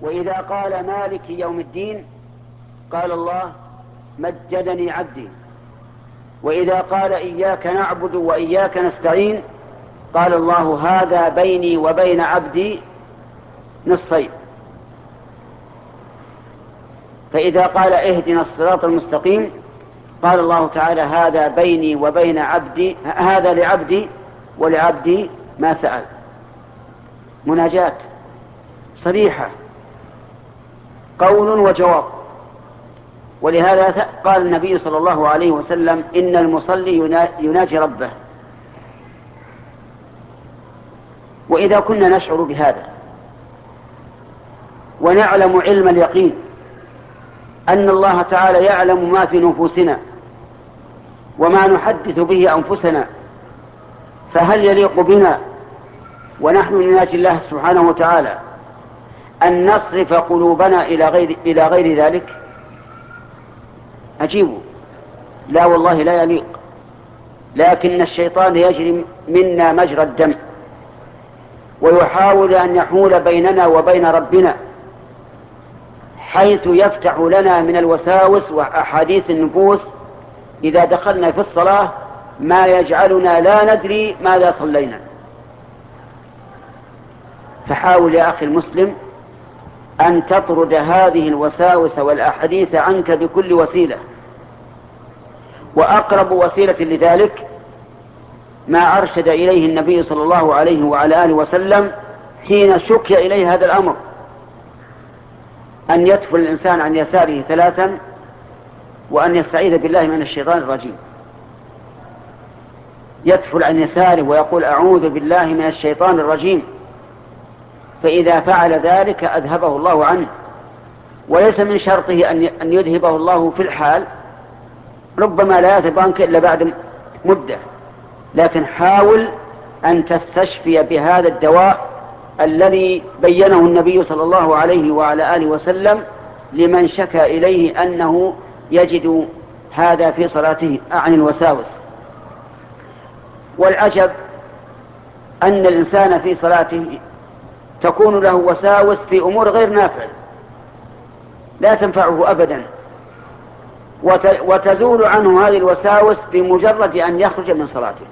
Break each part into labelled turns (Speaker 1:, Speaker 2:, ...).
Speaker 1: وإذا قال مالك يوم الدين قال الله مجدني عبدي. وإذا قال إياك نعبد وإياك نستعين قال الله هذا بيني وبين عبدي نصفين. فإذا قال اهدنا الصراط المستقيم قال الله تعالى هذا بيني وبين عبدي، هذا لعبدي ولعبدي ما سأل. مناجاة صريحة، قول وجواب. ولهذا قال النبي صلى الله عليه وسلم إن المصلي يناجي ربه. وإذا كنا نشعر بهذا ونعلم علم اليقين أن الله تعالى يعلم ما في نفوسنا وما نحدث به أنفسنا، فهل يليق بنا ونحن نناجي الله سبحانه وتعالى أن نصرف قلوبنا إلى غير ذلك؟ أجيبوا لا والله لا يليق. لكن الشيطان يجري منا مجرى الدم ويحاول أن يحول بيننا وبين ربنا، حيث يفتح لنا من الوساوس وأحاديث النفوس إذا دخلنا في الصلاة ما يجعلنا لا ندري ماذا صلينا. فحاول يا أخي المسلم أن تطرد هذه الوساوس والأحاديث عنك بكل وسيلة، وأقرب وسيلة لذلك ما أرشد إليه النبي صلى الله عليه وعلى آله وسلم حين شكي إليه هذا الأمر، أن يتفل الإنسان عن يساره 3 وأن يستعيذ بالله من الشيطان الرجيم. يتفل عن يساره ويقول أعوذ بالله من الشيطان الرجيم، فإذا فعل ذلك أذهبه الله عنه. وليس من شرطه أن يذهبه الله في الحال، ربما لا يذهب عنك إلا بعد مدة، لكن حاول أن تستشفي بهذا الدواء الذي بينه النبي صلى الله عليه وعلى آله وسلم لمن شكى إليه أنه يجد هذا في صلاته عن الوساوس. والعجب أن الإنسان في صلاته تكون له وساوس في أمور غير نافعة لا تنفعه أبدا، وتزول عنه هذه الوساوس بمجرد أن يخرج من صلاته،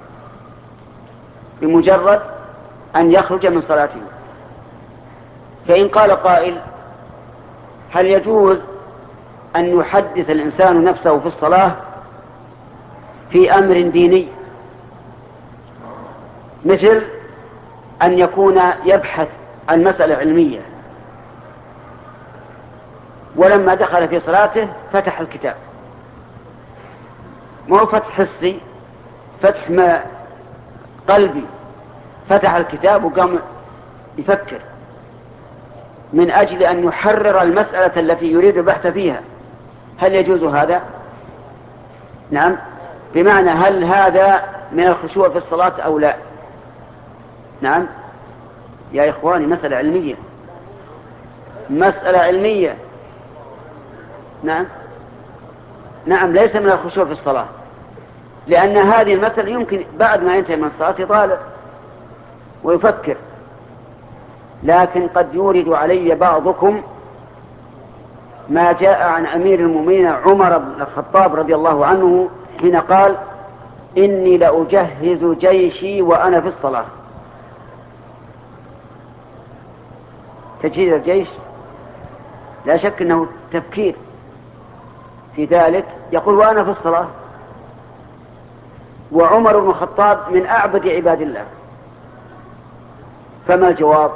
Speaker 1: بمجرد أن يخرج من صلاته. فإن قال قائل هل يجوز أن يحدث الإنسان نفسه في الصلاة في أمر ديني، مثل أن يكون يبحث عن مسألة علمية ولما دخل في صلاته فتح الكتاب، ما هو فتح حسي، فتح ما قلبي، فتح الكتاب وقام يفكر من أجل أن يحرر المسألة التي يريد البحث فيها. هل يجوز هذا؟ نعم. بمعنى هل هذا من الخشوع في الصلاة أو لا؟ نعم يا إخواني، مسألة علمية، مسألة علمية. نعم نعم، ليس من الخشوع في الصلاة، لأن هذه المسألة يمكن بعد ما ينتهي من الصلاة يطالع ويفكر. لكن قد يورد علي بعضكم ما جاء عن أمير المؤمنين عمر بن الخطاب رضي الله عنه حين قال إني لأجهز جيشي وأنا في الصلاة. تجهيز الجيش لا شك أنه تفكير في ذلك، يقول وأنا في الصلاة. وعمر بن الخطاب من أعبد عباد الله. فما الجواب؟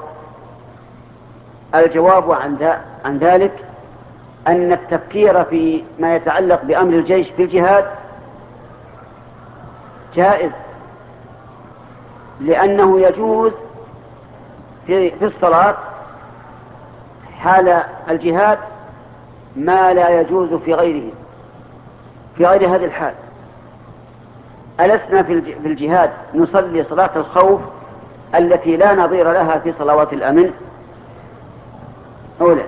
Speaker 1: الجواب عن ذلك أن التفكير في ما يتعلق بأمر الجيش في الجهاد جائز، لأنه يجوز في الصلاة حال الجهاد ما لا يجوز في غيره، في غير هذه الحال. ألسنا في الجهاد نصلي صلاة الخوف التي لا نظير لها في صلوات الأمن؟ أولا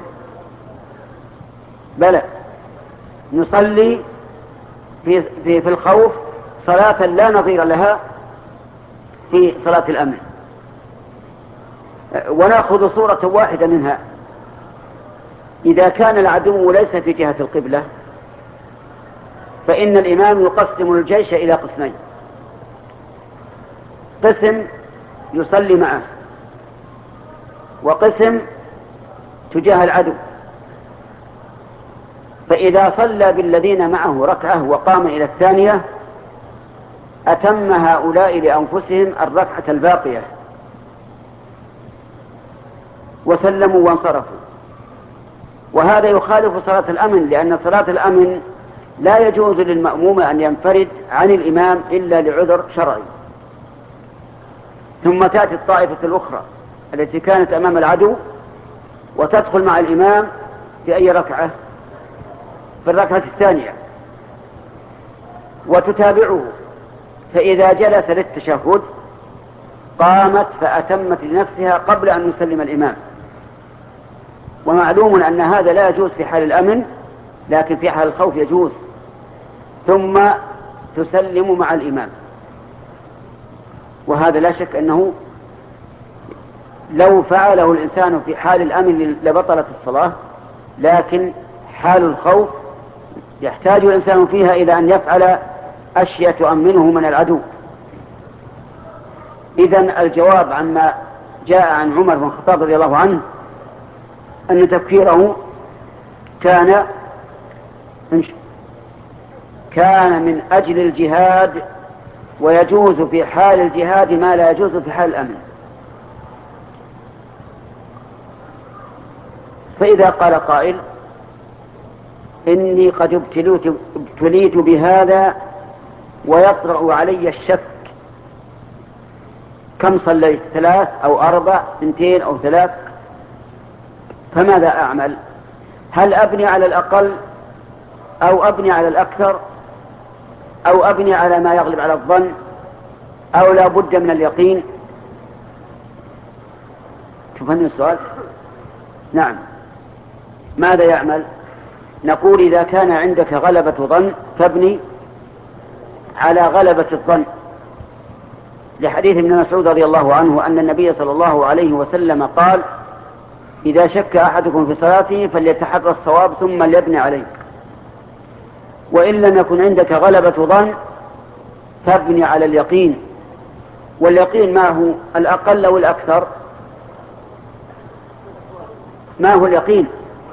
Speaker 1: بلى، نصلي في الخوف صلاة لا نظير لها في صلاة الأمن. ونأخذ صورة واحدة منها إذا كان العدو ليس في جهة القبلة فإن الإمام يقسم الجيش إلى قسمين: قسم يصلي معه، وقسم تجاه العدو. فإذا صلى بالذين معه ركعة وقام إلى الثانية أتم هؤلاء لأنفسهم الركعة الباقية وسلموا وانصرفوا. وهذا يخالف صلاة الأمن، لأن صلاة الأمن لا يجوز للمأموم أن ينفرد عن الإمام إلا لعذر شرعي. ثم تأتي الطائفة الأخرى التي كانت أمام العدو وتدخل مع الإمام في أي ركعة؟ في الركعة الثانية، وتتابعه، فإذا جلس للتشهد قامت فأتمت لنفسها قبل أن يسلم الإمام. ومعلوم أن هذا لا يجوز في حال الأمن، لكن في حال الخوف يجوز. ثم تسلم مع الإمام، وهذا لا شك أنه لو فعله الإنسان في حال الأمن لبطلت الصلاة، لكن حال الخوف يحتاج الإنسان فيها إلى أن يفعل أشياء تؤمنه من العدو. إذن الجواب عما جاء عن عمر بن الخطاب رضي الله عنه أن تفكيره كان من أجل الجهاد، ويجوز في حال الجهاد ما لا يجوز في حال الأمن. فإذا قال قائل: إني قد ابتليت بهذا ويطرأ علي الشك، كم صليت؟ 3 أو 4، 2 أو 3، فماذا أعمل؟ هل أبني على الأقل أو أبني على الأكثر أو أبني على ما يغلب على الظن أو لا بد من اليقين؟ تفهم السؤال؟ نعم. ماذا يعمل؟ نقول: إذا كان عندك غلبة ظن فابني على غلبة الظن، لحديث ابن مسعود رضي الله عنه أن النبي صلى الله عليه وسلم قال: إذا شك أحدكم في صلاته فليتحرى الصواب ثم ليبني عليه. وإن لم يكن عندك غلبة ظن فابني على اليقين. واليقين ما هو؟ الأقل أو الأكثر؟ ما هو اليقين؟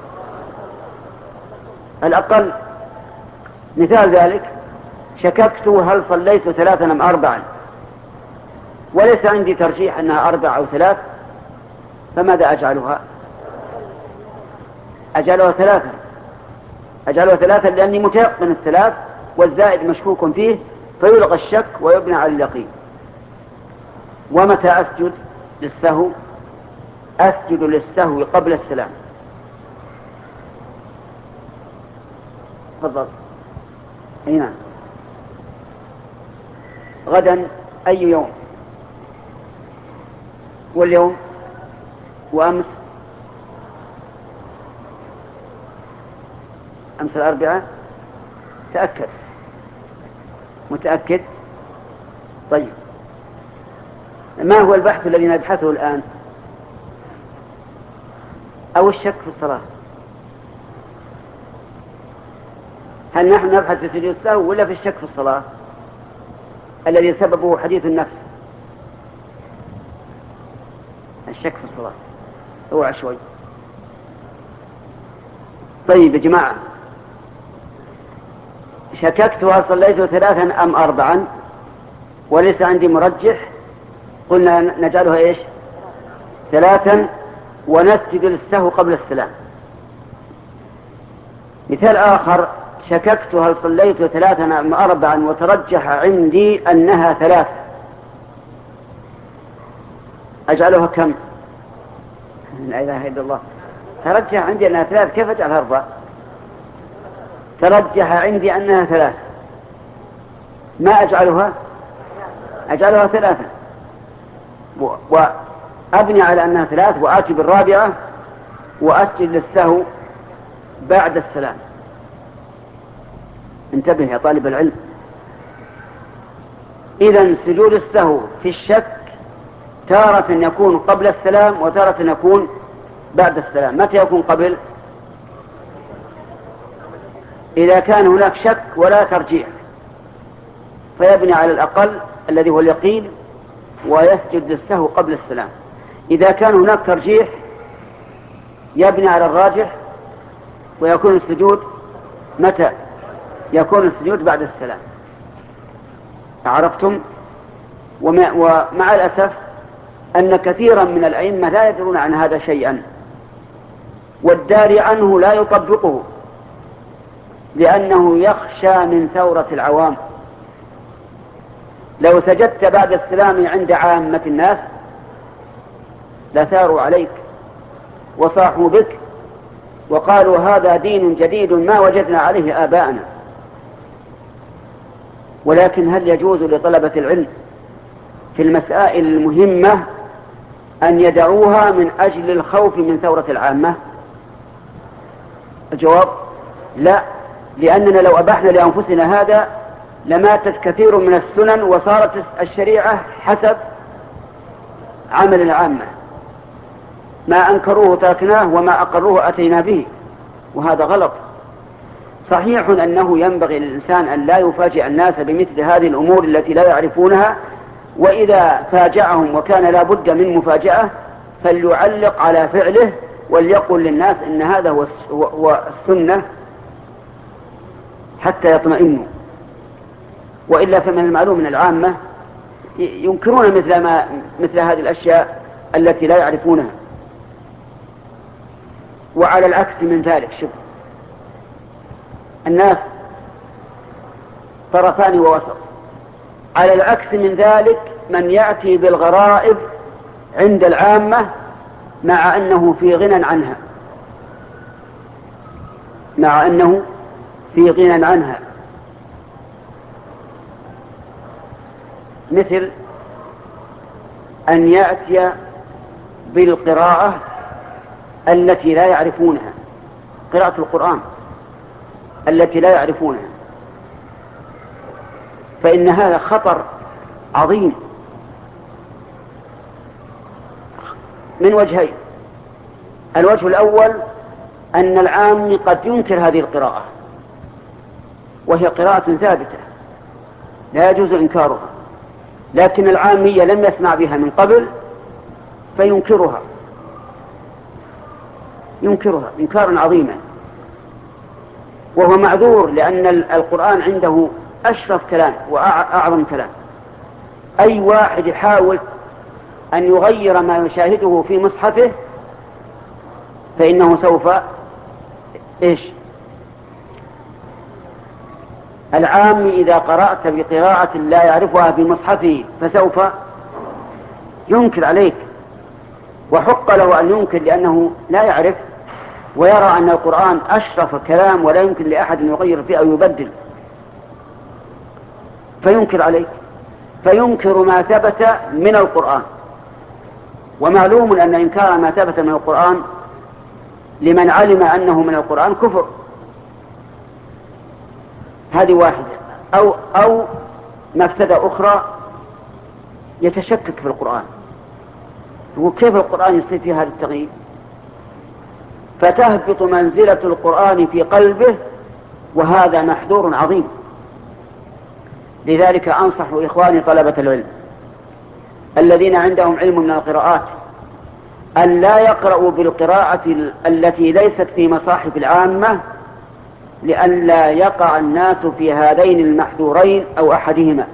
Speaker 1: الأقل. مثال ذلك: شككت هل صليت 3 أم 4، وليس عندي ترجيح أنها 4 أو 3، فماذا أجعلها؟ أجعلها 3. أجعلها 3 لأني متيقن 3 والزائد مشكوك فيه، فيلغى الشك ويبنى على اليقين. ومتى أسجد للسهو؟ أسجد للسهو قبل السلام. تفضل. نعم. غدا أي يوم؟ واليوم وأمس؟ أمس الأربعاء. تأكد. متأكد؟ طيب، ما هو البحث الذي نبحثه الآن؟ أو الشك في الصلاة؟ هل نحن نبحث في سجود السهو ولا في الشك في الصلاة الذي سببه حديث النفس؟ الشك في الصلاة. اوعى شوي. طيب يا جماعة، شككت هل صليت 3 أم 4 وليس عندي مرجح، قلنا نجعلها إيش؟ 3، ونسجد للسهو قبل السلام. مثال آخر: شككت هل صليت 3 أم 4 وترجح عندي أنها 3، أجعلها كم؟ لا إله إلا الله. ترجح عندي أنها 3، كيف أجعلها 4؟ ترجح عندي أنها 3، ما أجعلها؟ أجعلها 3 وأبني على أنها 3 وآتي بالرابعة وأسجد للسهو بعد السلام. انتبه يا طالب العلم. إذن سجود السهو في الشك تارة يكون قبل السلام وتارة يكون بعد السلام. متى يكون قبل؟ إذا كان هناك شك ولا ترجيح فيبني على الأقل الذي هو اليقين ويسجد للسهو قبل السلام. إذا كان هناك ترجيح يبني على الراجح ويكون السجود متى؟ يكون السجود بعد السلام. عرفتم؟ ومع الأسف أن كثيرا من الأئمة لا يدرون عن هذا شيئا، والداري عنه لا يطبقه لأنه يخشى من ثورة العوام. لو سجدت بعد السلام عند عامة الناس لثاروا عليك وصاحوا بك وقالوا هذا دين جديد ما وجدنا عليه آباءنا. ولكن هل يجوز لطلبة العلم في المسائل المهمة أن يدعوها من أجل الخوف من ثورة العامة؟ الجواب لا، لأننا لو أبحنا لأنفسنا هذا لماتت كثير من السنن وصارت الشريعة حسب عمل العامة، ما أنكروه تركناه وما أقروه أتينا به، وهذا غلط. صحيح أنه ينبغي للإنسان أن لا يفاجئ الناس بمثل هذه الأمور التي لا يعرفونها، وإذا فاجأهم وكان لا بد من مفاجأة فليعلق على فعله وليقل للناس إن هذا هو السنة حتى يطمئنوا. وإلا فمن المعلوم من العامة ينكرون مثل هذه الأشياء التي لا يعرفونها. وعلى العكس من ذلك، شوف الناس طرفان ووسط. على العكس من ذلك من يأتي بالغرائب عند العامة مع أنه في غنى عنها، مع أنه في غنى عنها، مثل أن يأتي بالقراءة التي لا يعرفونها، قراءة القرآن التي لا يعرفونها، فإن هذا خطر عظيم من وجهين. الوجه الأول أن العام قد ينكر هذه القراءة وهي قراءة ثابتة لا يجوز إنكارها، لكن العامية لم يسمع بها من قبل فينكرها إنكارا عظيما، وهو معذور لأن القرآن عنده أشرف كلام وأعظم كلام. أي واحد يحاول أن يغير ما يشاهده في مصحفه فإنه سوف العام إذا قرأت بقراءة لا يعرفها بمصحفه فسوف ينكر عليك، وحق له أن ينكر لأنه لا يعرف ويرى أن القرآن أشرف كلام ولا يمكن لأحد أن يغير فيه أو يبدل، فينكر عليك، فينكر ما ثبت من القرآن. ومعلوم أن إنكار ما ثبت من القرآن لمن علم أنه من القرآن كفر. هذه واحدة. أو مفسدة أخرى، يتشكك في القرآن، وكيف القرآن يصير فيه هذا التغيير، فتهبط منزلة القرآن في قلبه، وهذا محذور عظيم. لذلك أنصح إخواني طلبة العلم الذين عندهم علم من القراءات أن لا يقرأوا بالقراءة التي ليست في مصاحف العامة، لئلا يقع الناس في هذين المحذورين أو أحدهما.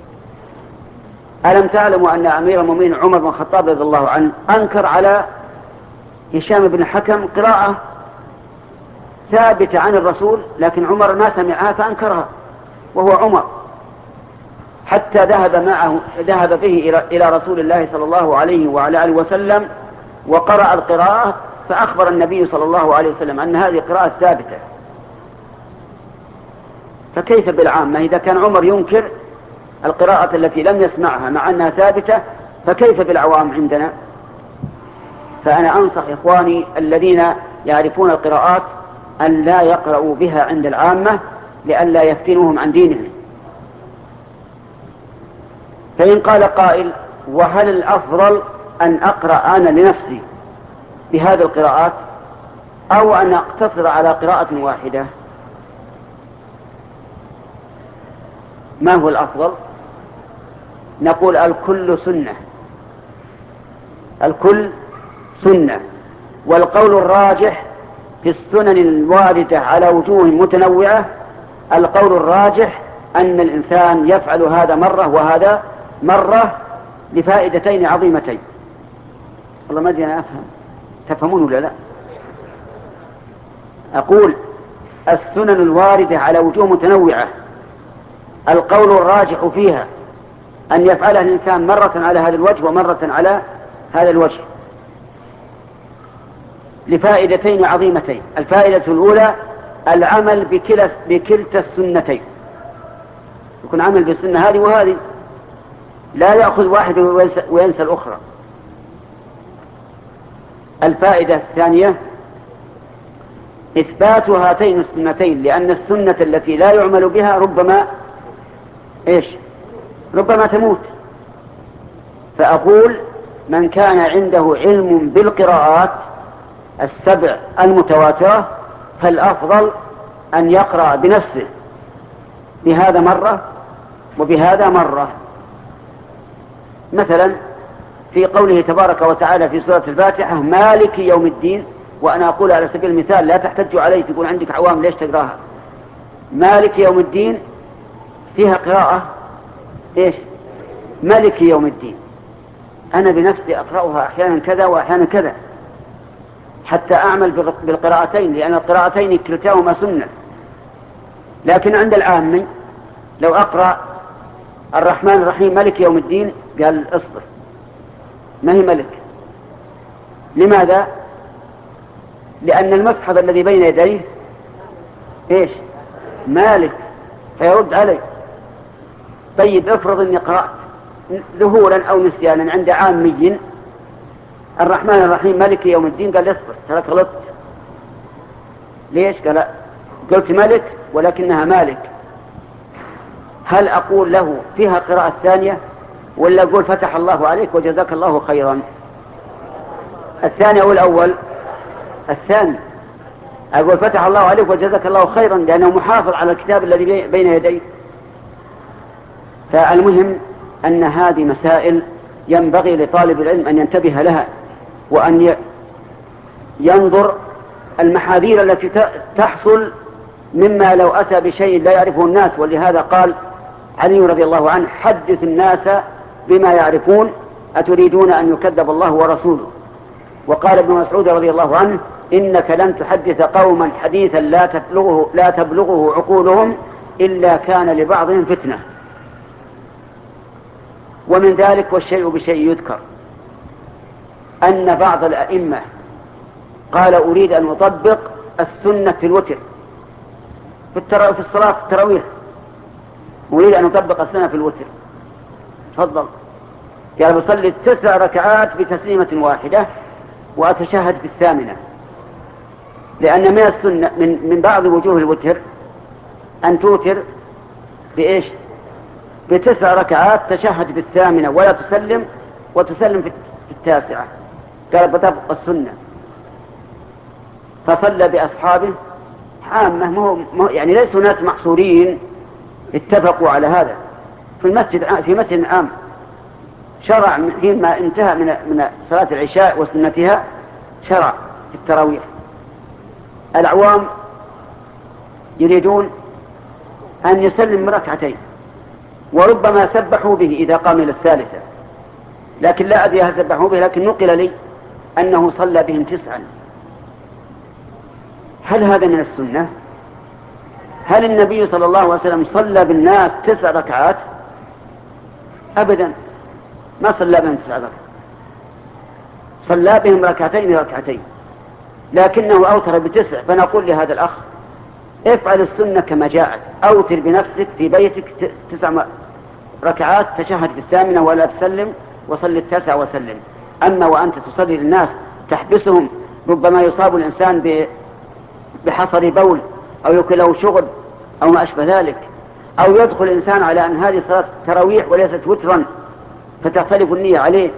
Speaker 1: ألم تعلموا أن أمير المؤمنين عمر بن الخطاب رضي الله عنه أنكر على هشام بن الحكم قراءة ثابتة عن الرسول، لكن عمر ما سمعها فأنكرها وهو عمر، حتى ذهب به إلى رسول الله صلى الله عليه وعلى آله وسلم وقرأ القراءة، فأخبر النبي صلى الله عليه وسلم أن هذه قراءة ثابتة. فكيف بالعامة؟ إذا كان عمر ينكر القراءة التي لم يسمعها مع أنها ثابتة، فكيف بالعوام عندنا؟ فأنا أنصح إخواني الذين يعرفون القراءات أن لا يقرأوا بها عند العامة لئلا يفتنوهم عن دينهم. فإن قال قائل: وهل الأفضل أن أقرأ أنا لنفسي بهذه القراءات أو أن أقتصر على قراءة واحدة؟ ما هو الأفضل؟ نقول الكل سنة، الكل سنة. والقول الراجح في السنن الواردة على وجوه متنوعة، القول الراجح أن الإنسان يفعل هذا مرة وهذا مرة لفائدتين عظيمتين. والله ما أدري أنا أفهم، تفهمون ولا لا؟ أقول السنن الواردة على وجوه متنوعة القول الراجح فيها أن يفعلها الإنسان مرة على هذا الوجه ومرة على هذا الوجه لفائدتين عظيمتين. الفائدة الأولى العمل بكلتا السنتين، يكون عمل بالسنة هذه وهذه، لا يأخذ واحد وينسى الأخرى. الفائدة الثانية إثبات هاتين السنتين، لأن السنة التي لا يعمل بها ربما تموت. فأقول من كان عنده علم بالقراءات السبع المتواترة فالأفضل أن يقرأ بنفسه بهذا مرة وبهذا مرة. مثلا في قوله تبارك وتعالى في سورة الفاتحة مالك يوم الدين، وأنا أقول على سبيل المثال لا تحتجوا علي تقول عندك عوام ليش تقراها. مالك يوم الدين فيها قراءة ملك يوم الدين، أنا بنفسي أقرأها أحيانا كذا وأحيانا كذا حتى أعمل بالقراءتين، لأن القراءتين كلتاهما سنة. لكن عند العامي لو أقرأ الرحمن الرحيم ملك يوم الدين قال اصبر، ما هي ملك. لماذا؟ لأن المصحف الذي بين يديه مالك، فيرد عليه. طيب افرض اني قرأت ذهولا او نسيانا عند عامي الرحمن الرحيم مالك يوم الدين، قال اصبر ترى غلطت. ليش؟ قال قلت ملك ولكنها مالك. هل اقول له فيها قراءة ثانية ولا اقول فتح الله عليك وجزاك الله خيرا؟ الثاني او الاول؟ الثاني. اقول فتح الله عليك وجزاك الله خيرا لانه محافظ على الكتاب الذي بين يديه. فالمهم أن هذه مسائل ينبغي لطالب العلم أن ينتبه لها، وأن ينظر المحاذير التي تحصل مما لو أتى بشيء لا يعرفه الناس. ولهذا قال علي رضي الله عنه حدث الناس بما يعرفون أتريدون أن يكذب الله ورسوله. وقال ابن مسعود رضي الله عنه إنك لن تحدث قوما حديثا لا تبلغه عقولهم إلا كان لبعضهم فتنة. ومن ذلك والشيء بشيء يذكر أن بعض الأئمة قال أريد أن أطبق السنة في الوتر في الصلاة في التراويح، أريد أن أطبق السنة في الوتر. تفضل. قال بصلي 9 ركعات بتسليمة واحدة وأتشهد في الثامنة، لأن من السنة من بعض وجوه الوتر أن توتر ب9 ركعات تشهد في الثامنة ولا تسلم وتسلم في 9. قال بطبق السنة. فصلى بأصحابه عامة، يعني ليسوا ناس محصورين، اتفقوا على هذا في مسجد عام. شرع حينما انتهى من صلاة العشاء وسنتها شرع في التراويح. العوام يريدون أن يسلم ركعتين وربما سبحوا به إذا قام إلى الثالثة، لكن لا أدري هل سبحوا به، لكن نقل لي أنه صلى بهم 9. هل هذا من السنة؟ هل النبي صلى الله عليه وسلم صلى بالناس 9 ركعات؟ أبدا، ما صلى بهم 9 ركعات، صلى بهم ركعتين، لكنه أوتر ب9. فنقول لهذا الأخ افعل السنة كما جاءت، أوتر بنفسك في بيتك 9 ركعات تشهد في الثامنة ولا تسلم، وصل 9 وسلم. أما وأنت تصلي للناس تحبسهم، ربما يصاب الإنسان بحصر بول أو يكون له شغل أو ما أشبه ذلك، أو يدخل الإنسان على أن هذه صلاة تراويح وليست وترا فتختلف النية عليه.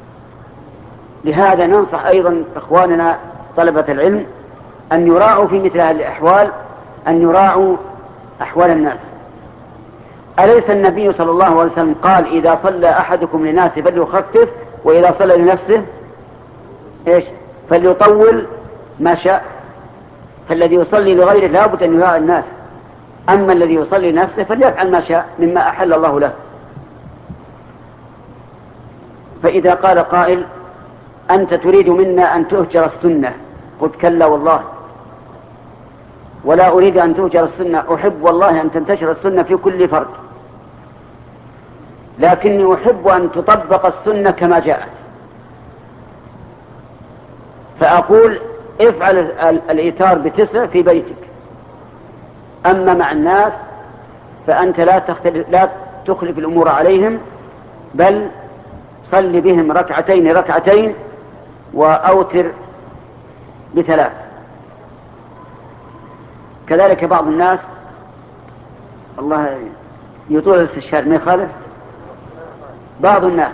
Speaker 1: لهذا ننصح أيضا إخواننا طلبة العلم أن يراعوا في مثل هذه الأحوال، أن يراعوا أحوال الناس. أليس النبي صلى الله عليه وسلم قال إذا صلى أحدكم للناس فليخفف، وإذا صلى لنفسه إيش فليطول ما شاء؟ فالذي يصلي لغيره لا بد أن يراعي الناس، أما الذي يصلي لنفسه فليفعل ما شاء مما أحل الله له. فإذا قال قائل أنت تريد منا أن تهجر السنة، قلت كلا والله، ولا أريد أن تهجر السنة، أحب والله أن تنتشر السنة في كل فرد، لكني أحب أن تطبق السنة كما جاءت. فأقول افعل الإيتار ب9 في بيتك، أما مع الناس فأنت لا تخلف الأمور عليهم، بل صل بهم ركعتين وأوتر ب3. كذلك بعض الناس الله يطول الاستشهاد ما يخالف، بعض الناس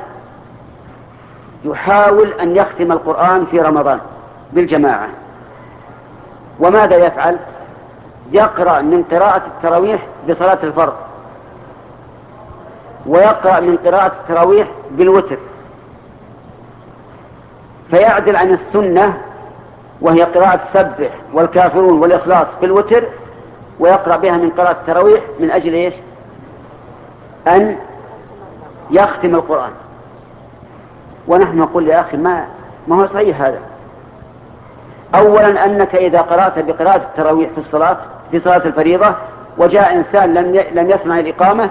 Speaker 1: يحاول أن يختم القرآن في رمضان بالجماعة، وماذا يفعل؟ يقرأ من قراءة التراويح بصلاة الفرض، ويقرأ من قراءة التراويح بالوتر، فيعدل عن السنة وهي قراءة سبح والكافرون والإخلاص في الوتر، ويقرأ بها من قراءة التراويح من أجل إيش؟ أن يختم القرآن. ونحن نقول يا أخي ما هو صحيح هذا. أولا أنك إذا قرأت بقراءة التراويح في صلاة الفريضة، وجاء إنسان لم يسمع الإقامة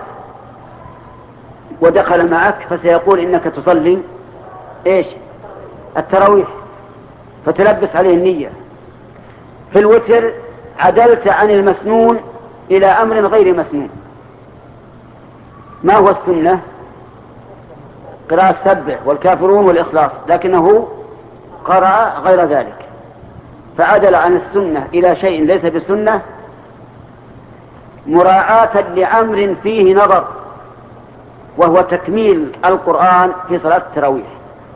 Speaker 1: ودخل معك، فسيقول إنك تصلي إيش؟ التراويح، فتلبس عليه النية. في الوتر عدلت عن المسنون إلى أمر غير مسنون. ما هو السنة؟ قراءة سبح والكافرون والإخلاص، لكنه قرأ غير ذلك، فعدل عن السنة إلى شيء ليس بالسنة مراعاة لأمر فيه نظر، وهو تكميل القرآن في صلاة التراويح.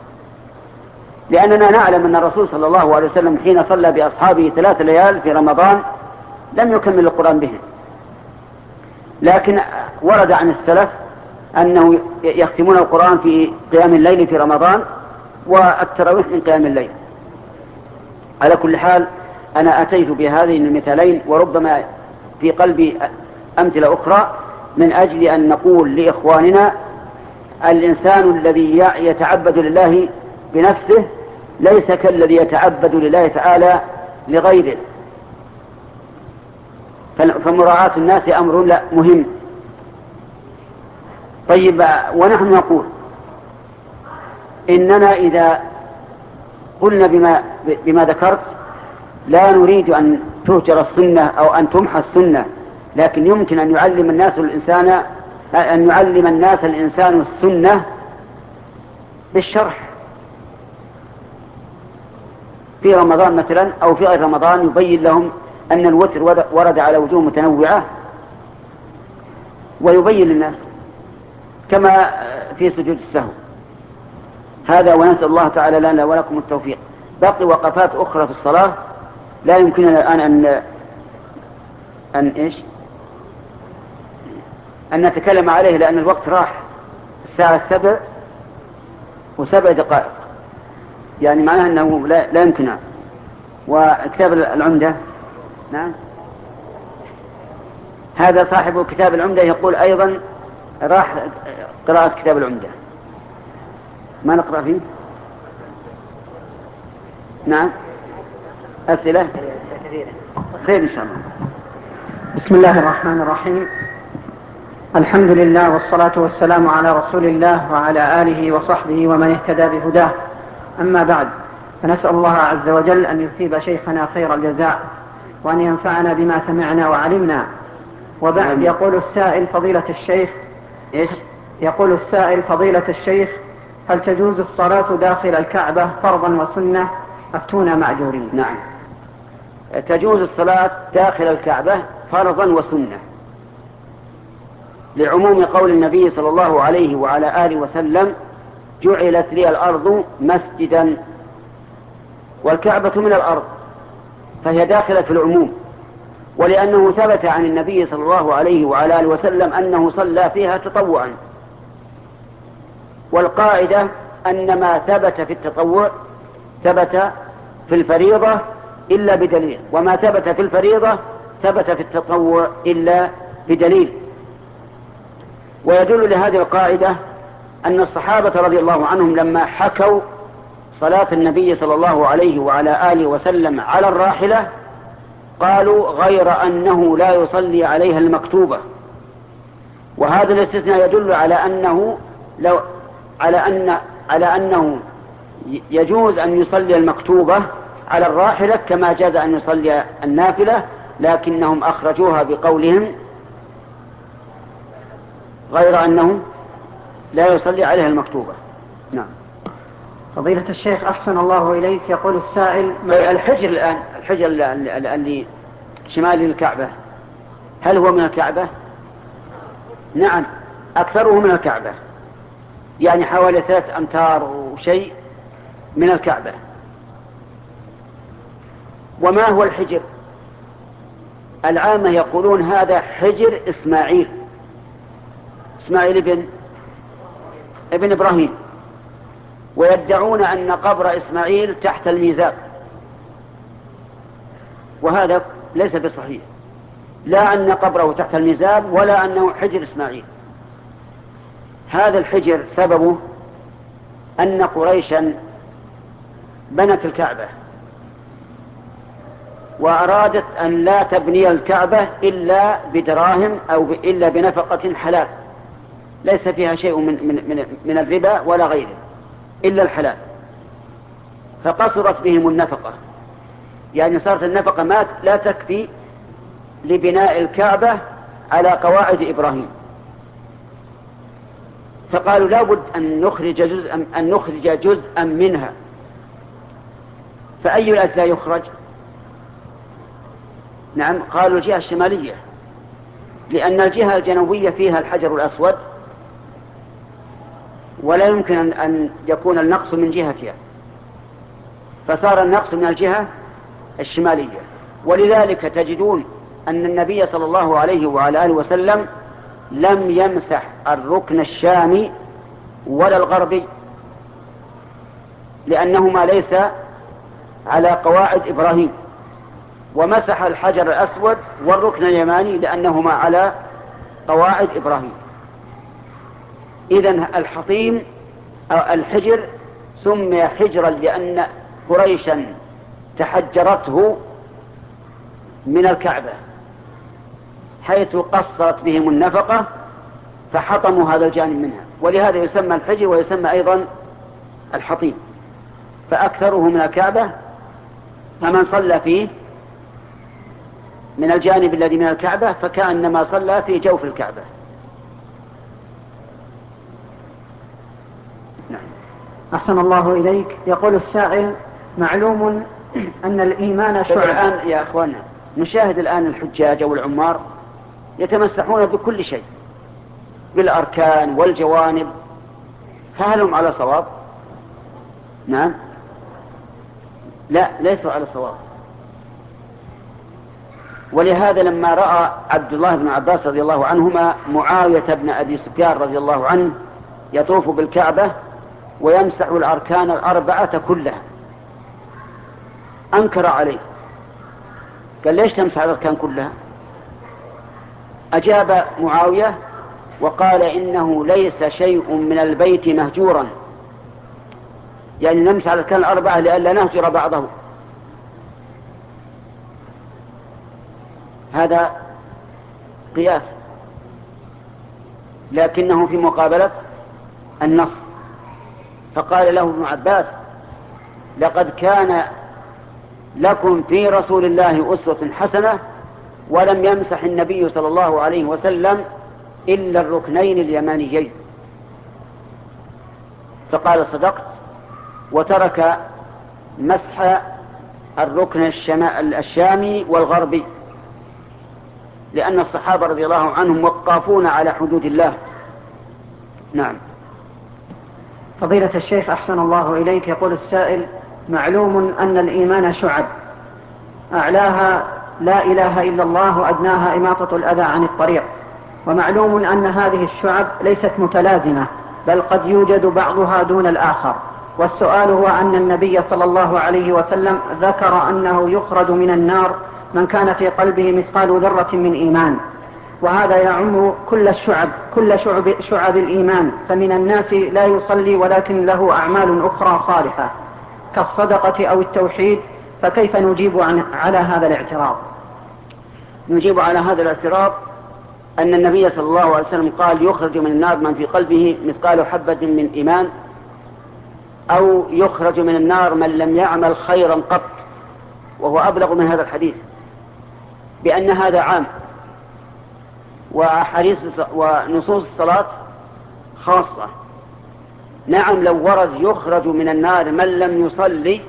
Speaker 1: لأننا نعلم أن الرسول صلى الله عليه وسلم حين صلى بأصحابه 3 ليال في رمضان لم يكمل القرآن بهم، لكن ورد عن السلف أنه يختمون القرآن في قيام الليل في رمضان، والتراويح من قيام الليل. على كل حال أنا أتيت بهذين المثالين، وربما في قلبي أمثلة أخرى، من أجل أن نقول لإخواننا الإنسان الذي يتعبد لله بنفسه ليس كالذي يتعبد لله تعالى لغيره. فمراعاة الناس أمر لا مهم. طيب، ونحن نقول إننا إذا قلنا بما ذكرت لا نريد أن تهجر السنة أو أن تمحى السنة، لكن يمكن أن يعلم الناس الإنسان السنة بالشرح في رمضان مثلا أو في غير رمضان، يبين لهم أن الوتر ورد على وجوه متنوعة، ويبين للناس كما في سجود السهو. هذا، ونسأل الله تعالى لنا ولكم التوفيق. باقي وقفات أخرى في الصلاة لا يمكننا الآن أن نتكلم عليه، لأن الوقت راح الساعة 7:07، يعني معناه أنه لا يمكننا. وكتاب العمدة، نعم، هذا صاحب كتاب العمدة يقول أيضا راح قراءة كتاب العمدة، ما نقرأ فيه. نعم، أسئلة خير إن شاء الله.
Speaker 2: بسم الله الرحمن الرحيم. الحمد لله والصلاة والسلام على رسول الله وعلى آله وصحبه ومن اهتدى بهداه. أما بعد، فنسأل الله عز وجل أن يثيب شيخنا خير الجزاء، وأن ينفعنا بما سمعنا وعلمنا. وبعد، يقول السائل فضيلة الشيخ هل تجوز الصلاة داخل الكعبة فرضا وسنة؟ أفتونا مأجورين.
Speaker 1: نعم، تجوز الصلاة داخل الكعبة فرضا وسنة، لعموم قول النبي صلى الله عليه وعلى آله وسلم: جعلت لي الأرض مسجدا. والكعبة من الأرض، فهي داخلة في العموم، ولأنه ثبت عن النبي صلى الله عليه وعلى آله وسلم أنه صلى فيها تطوعا. والقاعدة أن ما ثبت في التطوع ثبت في الفريضة إلا بدليل، وما ثبت في الفريضة ثبت في التطوع إلا بدليل. ويدل لهذه القاعدة أن الصحابة رضي الله عنهم لما حكوا صلاة النبي صلى الله عليه وعلى آله وسلم على الراحلة قالوا غير أنه لا يصلي عليها المكتوبة. وهذا الاستثناء يدل على أنه يجوز أن يصلي المكتوبة على الراحلة كما جاز أن يصلي النافلة، لكنهم أخرجوها بقولهم غير أنه لا يصلي عليها المكتوبة. نعم.
Speaker 2: فضيلة الشيخ أحسن الله إليك، يقول السائل:
Speaker 1: الحجر الآن، الحجر اللي شمال الكعبة هل هو من الكعبة؟ نعم، أكثره من الكعبة، يعني حوالي 3 أمتار وشيء من الكعبة. وما هو الحجر؟ العامة يقولون هذا حجر إسماعيل ابن إبراهيم، ويدعون أن قبر إسماعيل تحت الميزاب، وهذا ليس بصحيح، لا أن قبره تحت الميزاب ولا أنه حجر إسماعيل. هذا الحجر سببه أن قريشا بنت الكعبة وأرادت أن لا تبني الكعبة إلا بدراهم أو إلا بنفقة حلال ليس فيها شيء من الربا ولا غيره إلا الحلال، فقصرت بهم النفقة، يعني صارت النفقة لا تكفي لبناء الكعبة على قواعد إبراهيم. فقالوا لا بد أن نخرج جزءا منها. فأي الأجزاء يخرج؟ نعم، قالوا الجهة الشمالية، لأن الجهة الجنوبية فيها الحجر الأسود ولا يمكن أن يكون النقص من جهتها، فصار النقص من الجهة الشمالية. ولذلك تجدون أن النبي صلى الله عليه وعلى آله وسلم لم يمسح الركن الشامي ولا الغربي، لأنهما ليس على قواعد إبراهيم، ومسح الحجر الأسود والركن اليماني لأنهما على قواعد إبراهيم. إذن الحطيم أو الحجر سمي حجرا لأن قريشا تحجرته من الكعبة حيث قصرت بهم النفقة فحطموا هذا الجانب منها، ولهذا يسمى الحجر ويسمى أيضا الحطيم. فأكثره من الكعبة، فمن صلى فيه من الجانب الذي من الكعبة فكأنما صلى في جوف الكعبة.
Speaker 2: نعم. أحسن الله إليك، يقول السائل: معلوم أن الإيمان شعب.
Speaker 1: الآن يا أخوانا نشاهد الآن الحجاج والعمار يتمسحون بكل شيء، بالأركان والجوانب، فهل هم على صواب؟ نعم، لا، ليسوا على صواب. ولهذا لما رأى عبد الله بن عباس رضي الله عنهما معاوية بن أبي سفيان رضي الله عنه يطوف بالكعبة ويمسح الأركان الأربعة كلها أنكر عليه، قال: ليش تمسح الأركان كلها؟ أجاب معاوية وقال: إنه ليس شيء من البيت مهجورا، يعني نمسح الأركان الأربعة لئلا نهجر بعضه. هذا قياس، لكنه في مقابلة النص. فقال له ابن عباس: لقد كان لكم في رسول الله أسوة حسنة ولم يمسح النبي صلى الله عليه وسلم إلا الركنين اليمانيين. فقال: صدقت، وترك مسح الركن الشامي والغربي، لأن الصحابة رضي الله عنهم وقافون على حدود الله. نعم.
Speaker 2: فضيلة الشيخ أحسن الله إليك، يقول السائل: معلوم أن الإيمان شعب، أعلاها لا إله إلا الله وأدناها إماطة الأذى عن الطريق. ومعلوم أن هذه الشعب ليست متلازمة، بل قد يوجد بعضها دون الآخر. والسؤال هو أن النبي صلى الله عليه وسلم ذكر أنه يخرج من النار من كان في قلبه مثقال ذرة من إيمان، وهذا يعم كل شعب الإيمان. فمن الناس لا يصلي ولكن له أعمال أخرى صالحة كالصدقة أو التوحيد، فكيف نجيب على هذا الاعتراض؟
Speaker 1: نجيب على هذا الاعتراض أن النبي صلى الله عليه وسلم قال يخرج من النار من في قلبه مثقال حبة من إيمان، أو يخرج من النار من لم يعمل خيرا قط، وهو أبلغ من هذا الحديث بأن هذا عام، ونصوص الصلاة خاصة. نعم، لو ورد يخرج من النار من لم يصلي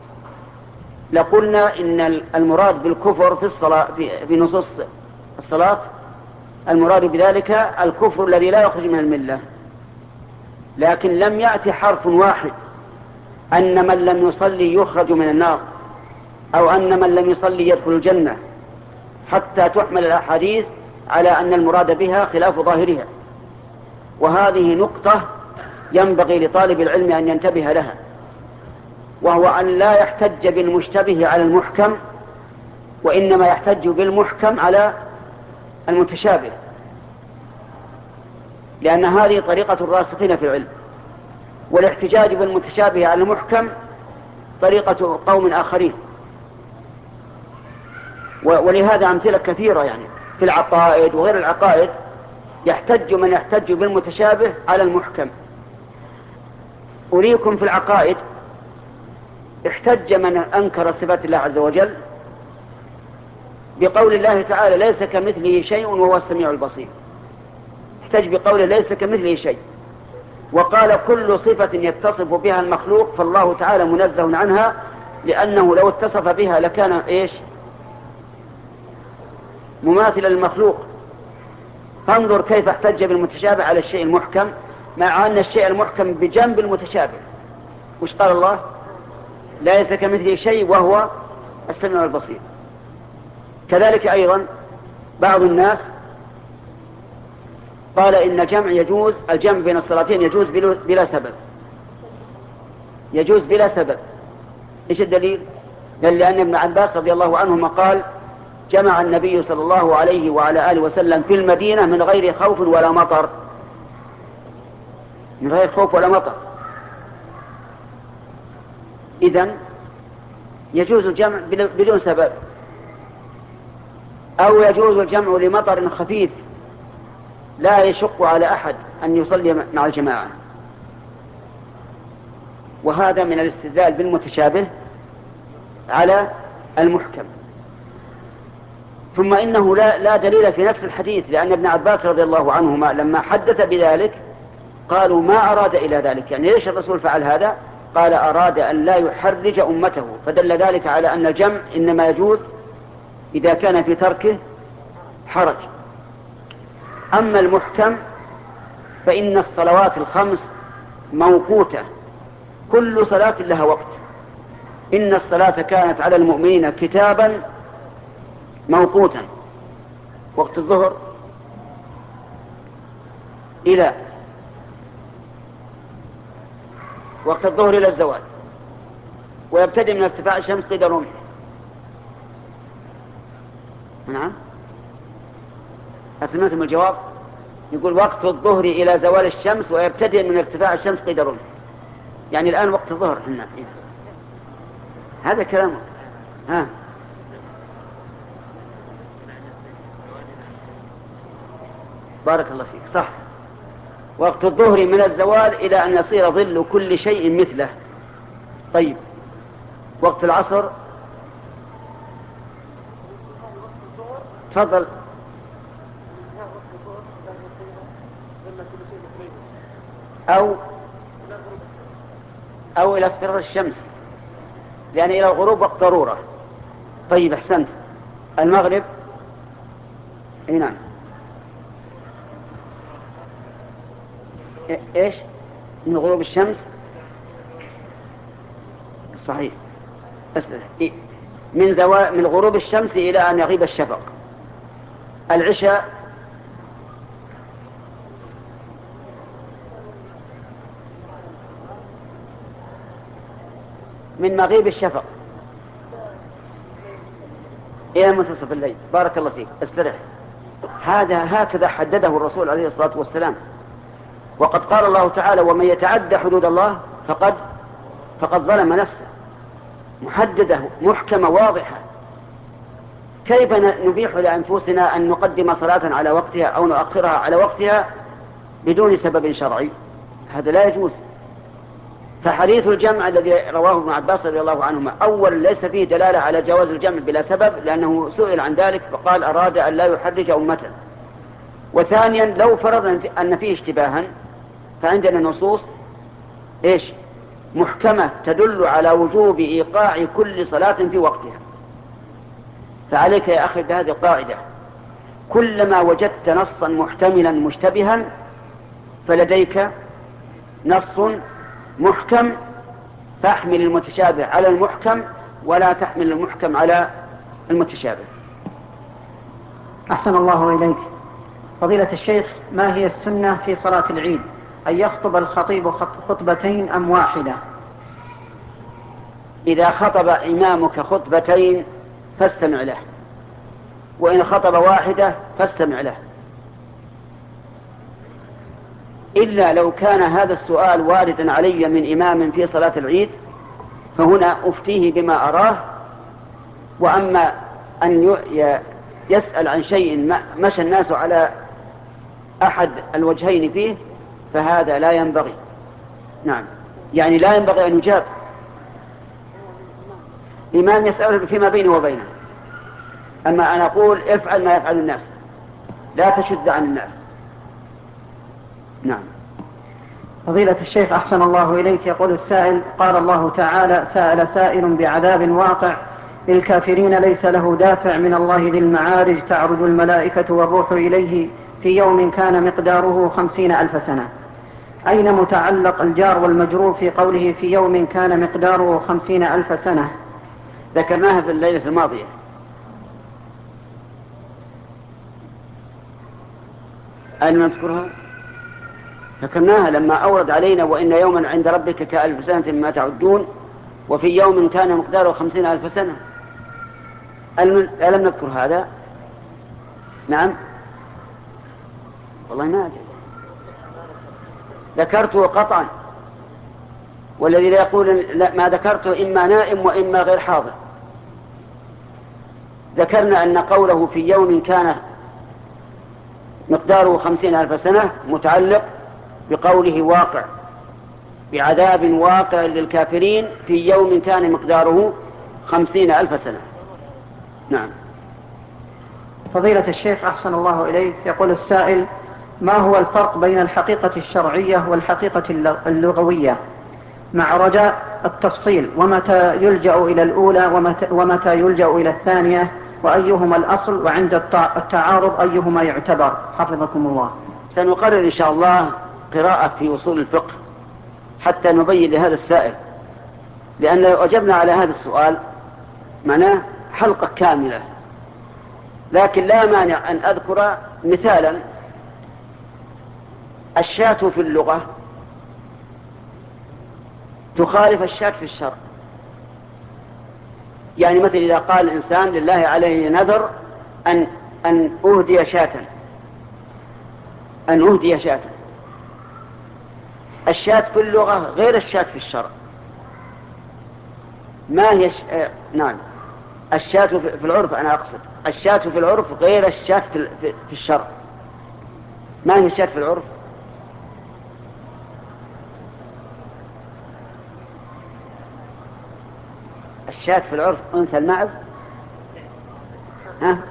Speaker 1: لقلنا إن المراد بالكفر في الصلاة في نصوص الصلاة المراد بذلك الكفر الذي لا يخرج من الملة، لكن لم يأتي حرف واحد أن من لم يصلي يخرج من النار أو أن من لم يصلي يدخل الجنة، حتى تحمل الأحاديث على أن المراد بها خلاف ظاهرها. وهذه نقطة ينبغي لطالب العلم أن ينتبه لها، وهو أن لا يحتج بالمشتبه على المحكم، وإنما يحتج بالمحكم على المتشابه، لأن هذه طريقة الراسخين في العلم. والاحتجاج بالمتشابه على المحكم طريقة قوم آخرين. ولهذا أمثلة كثيرة يعني في العقائد وغير العقائد، يحتج من يحتج بالمتشابه على المحكم. أريكم في العقائد احتج من أنكر صفات الله عز وجل بقول الله تعالى ليس كمثله شيء وهو السميع البصير، احتج بقوله ليس كمثله شيء، وقال كل صفة يتصف بها المخلوق فالله تعالى منزه عنها، لأنه لو اتصف بها لكان إيش؟ مماثلا للمخلوق. فانظر كيف احتج بالمتشابه على الشيء المحكم، مع أن الشيء المحكم بجنب المتشابه. وش قال الله؟ ليس كمثله شيء وهو السميع البصير. كذلك أيضا بعض الناس قال إن الجمع بين الصلاتين يجوز بلا سبب، يجوز بلا سبب. إيش الدليل؟ لأن ابن عباس رضي الله عنهما قال جمع النبي صلى الله عليه وعلى آله وسلم في المدينة من غير خوف ولا مطر، من غير خوف ولا مطر. إذن يجوز الجمع بدون سبب، أو يجوز الجمع لمطر خفيف لا يشق على أحد أن يصلي مع الجماعة. وهذا من الاستدلال بالمتشابه على المحكم. ثم إنه لا دليل في نفس الحديث، لأن ابن عباس رضي الله عنهما لما حدث بذلك قالوا ما أراد إلى ذلك، يعني ليش الرسول فعل هذا؟ قال أراد أن لا يحرج أمته، فدل ذلك على أن الجمع إنما يجوز إذا كان في تركه حرج. أما المحكم فإن الصلوات الخمس موقوتة، كل صلاة لها وقت. إن الصلاة كانت على المؤمنين كتابا موقوتا. وقت الظهر إلى الزوال، ويبتدئ من ارتفاع الشمس قيد رمح. نعم، أسمعتم الجواب؟ يقول وقت الظهر إلى زوال الشمس ويبتدئ من ارتفاع الشمس قيد رمح، يعني الآن وقت الظهر حنا. هذا كلامه. ها، بارك الله فيك، صح. وقت الظهر من الزوال إلى أن يصير ظل كل شيء مثله. طيب، وقت العصر تفضل. أو إلى اصفرار الشمس، لأن إلى الغروب وقت ضرورة. طيب، أحسنت. المغرب نعم. إيش؟ من غروب الشمس، صحيح. من غروب الشمس إلى أن يغيب الشفق. العشاء من مغيب الشفق إلى منتصف الليل. بارك الله فيك، استرح. هكذا حدده الرسول عليه الصلاة والسلام. وقد قال الله تعالى: ومن يتعدى حدود الله فقد ظلم نفسه. محددة محكمة واضحة. كيف نبيح لأنفسنا أن نقدم صلاة على وقتها أو نؤخرها على وقتها بدون سبب شرعي؟ هذا لا يجوز. فحديث الجمع الذي رواه ابن عباس رضي الله عنهما أولا ليس فيه دلالة على جواز الجمع بلا سبب، لأنه سئل عن ذلك فقال أراد أن لا يحرج أمته. وثانيا لو فرضنا أن فيه اشتباها فعندنا نصوص محكمة تدل على وجوب إيقاع كل صلاة في وقتها. فعليك يا أخي بهذه القاعدة: كلما وجدت نصا محتملا مشتبها فلديك نص محكم، فاحمل المتشابه على المحكم ولا تحمل المحكم على المتشابه.
Speaker 2: أحسن الله إليك. فضيلة الشيخ، ما هي السنة في صلاة العيد؟ أن يخطب الخطيب خطبتين أم واحدة؟
Speaker 1: إذا خطب إمامك خطبتين فاستمع له، وإن خطب واحدة فاستمع له، إلا لو كان هذا السؤال واردا علي من إمام في صلاة العيد فهنا أفتيه بما أراه. وأما أن يسأل عن شيء مشى الناس على أحد الوجهين فيه فهذا لا ينبغي. نعم، يعني لا ينبغي أن يجاب. الإمام يسأل فيما بينه وبينه، أما أنا أقول افعل ما يفعل الناس، لا تشد عن الناس. نعم.
Speaker 2: فضيلة الشيخ أحسن الله إليك، يقول السائل: قال الله تعالى: سأل سائل بعذاب واقع للكافرين ليس له دافع من الله ذي المعارج تعرج الملائكة والروح إليه في يوم كان مقداره 50,000 سنة. أين متعلق الجار والمجرور في قوله في يوم كان مقداره 50,000 سنة؟
Speaker 1: ذكرناها في الليلة الماضية. أين نذكرها؟ ذكرناها لما أورد علينا: وإن يوما عند ربك كألف سنة مما تعدون، وفي يوم كان مقداره 50,000 سنة. ألم نذكر هذا؟ نعم، والله ما أدري، ذكرته قطعا. والذي لا يقول لا ما ذكرته إما نائم وإما غير حاضر. ذكرنا أن قوله في يوم كان مقداره 50,000 سنة متعلق بقوله واقع، بعذاب واقع للكافرين في يوم كان مقداره 50,000 سنة. نعم.
Speaker 2: فضيلة الشيخ أحسن الله إليك، يقول السائل: ما هو الفرق بين الحقيقة الشرعية والحقيقة اللغوية، مع رجاء التفصيل، ومتى يلجأ إلى الأولى ومتى يلجأ إلى الثانية، وأيهما الأصل، وعند التعارض أيهما يعتبر؟ حفظكم الله.
Speaker 1: سنقرر إن شاء الله قراءة في أصول الفقه حتى نبين لهذا السائل، لأن لو أجبنا على هذا السؤال معناه حلقة كاملة. لكن لا مانع أن أذكر مثالا. الشاة في اللغة تخالف الشاة في الشرع. يعني مثل إذا قال الإنسان لله عليه نذر أن أهدي شاة، الشاة في اللغة غير الشاة في الشرع. ما هي نعم، الشاة في العرف، أنا أقصد الشاة في العرف غير الشاة في الشرع. ما هي الشاة في العرف؟ الشاة في العرف أنثى المعز. ها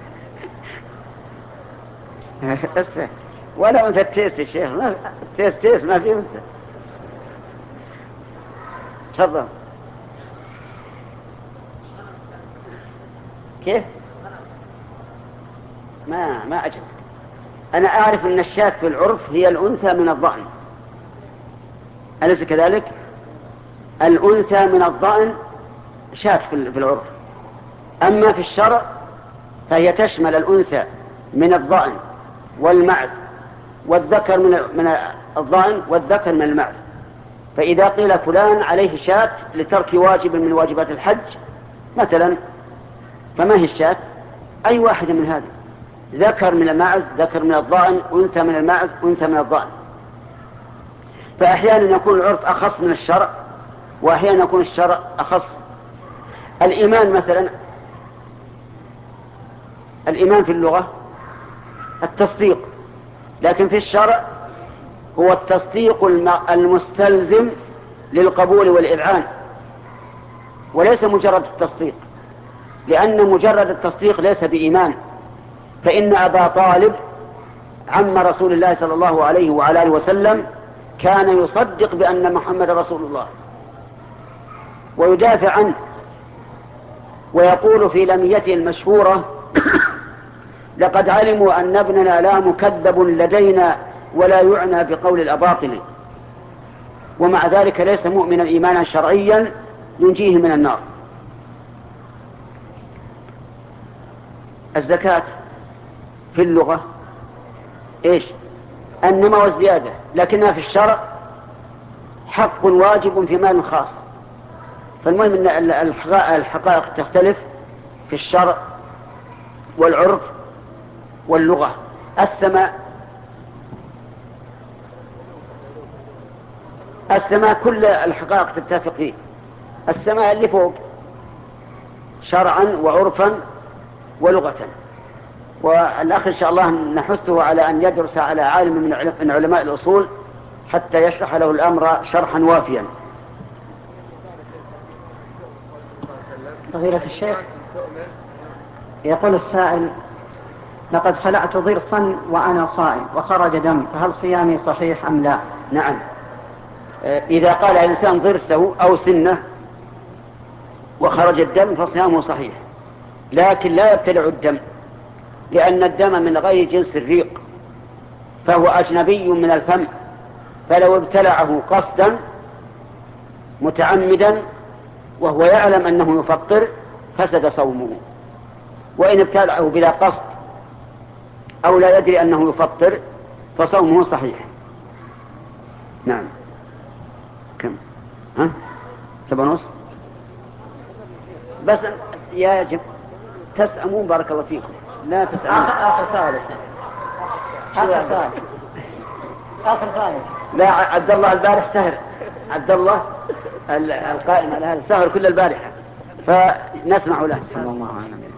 Speaker 1: ولا أنثى التيس يا شيخ، تيس ما في أنثى. تفضل. كيف؟ ما أجب. أنا أعرف أن الشاة في العرف هي الأنثى من الضأن، أليس كذلك؟ الأنثى من الضأن شاة في العرف. أما في الشرع فهي تشمل الأنثى من الضأن والمعز، والذكر من الضأن والذكر من المعز. فإذا قيل فلان عليه شاة لترك واجب من واجبات الحج مثلا، فما هي الشاة؟ أي واحدة من هذه، ذكر من المعز، ذكر من الضأن، أنثى من المعز، أنثى من الضأن. فأحيانا يكون العرف أخص من الشرع، وأحيانا يكون الشرع أخص. الإيمان مثلا، الإيمان في اللغة التصديق، لكن في الشرع هو التصديق المستلزم للقبول والإذعان، وليس مجرد التصديق، لأن مجرد التصديق ليس بإيمان. فإن أبا طالب عم رسول الله صلى الله عليه وعلى آله وسلم كان يصدق بأن محمد رسول الله ويدافع عنه، ويقول في لميته المشهورة: لقد علموا أن ابننا لا مكذب لدينا ولا يعنى بقول الأباطل، ومع ذلك ليس مؤمنا إيمانا شرعيا ينجيه من النار. الزكاة في اللغة إيش؟ النمى والزيادة، لكنها في الشرع حق واجب في مال خاص. فالمهم أن الحقائق تختلف في الشرع والعرف واللغة. السماء كل الحقائق تتفق فيه، السماء اللي فوق شرعا وعرفا ولغة. والأخ إن شاء الله نحثه على أن يدرس على عالم من علماء الأصول حتى يشرح له الأمر شرحا وافيا.
Speaker 2: فضيلة الشيخ، يقول السائل: لقد خلعت ضرسا وأنا صائم وخرج دم، فهل صيامي صحيح أم لا؟
Speaker 1: نعم، إذا قال الإنسان ضرسه أو سنه وخرج الدم فصيامه صحيح، لكن لا يبتلع الدم، لأن الدم من غير جنس الريق، فهو أجنبي من الفم، فلو ابتلعه قصدا متعمدا وهو يعلم أنه يفطر فسد صومه. وإن ابتلعه بلا قصد أو لا يدري أنه يفطر فصومه صحيح. نعم. كم؟ 7:30 بس يا جب تسأمون بارك الله فيكم، لا تسأمون.
Speaker 2: آخر سؤال. آخر سؤال.
Speaker 1: لا، عبد الله البارح سهر، عبد الله القائم على هذا سهر كل البارحة، فنسمع له.
Speaker 2: صلى الله عليه وسلم.